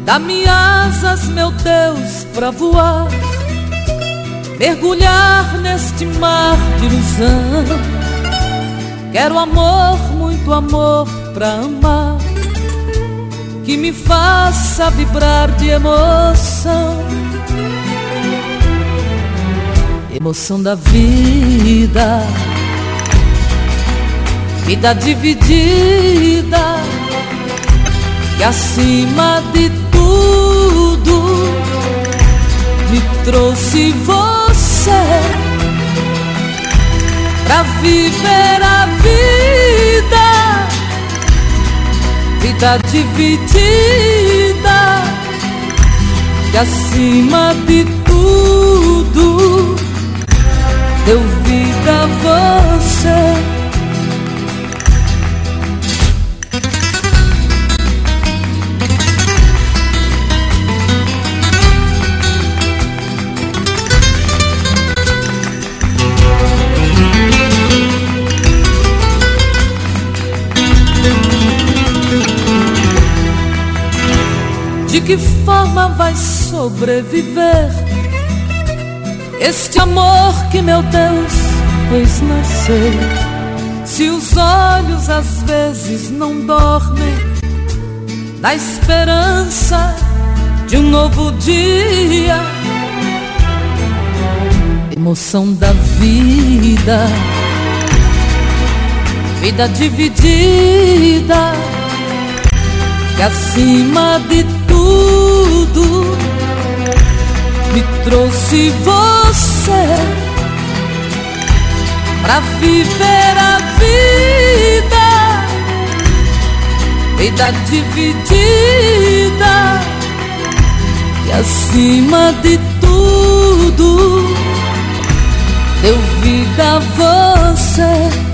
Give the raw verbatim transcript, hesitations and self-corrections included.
Dá-me asas, meu Deus, pra voar, mergulhar neste mar de ilusão. Quero amor, muito amor pra amar, que me faça vibrar de emoção. Emoção da vida, vida dividida, que acima de tudo me trouxe você pra viver a vida, vida dividida, que acima de tudo deu vida a você. De que forma vai sobreviver este amor que meu Deus fez nascer? Se os olhos às vezes não dormem na esperança de um novo dia. Emoção da vida, vida dividida, que acima de tudo me trouxe você pra viver a vida, vida dividida, que acima de tudo deu vida a você.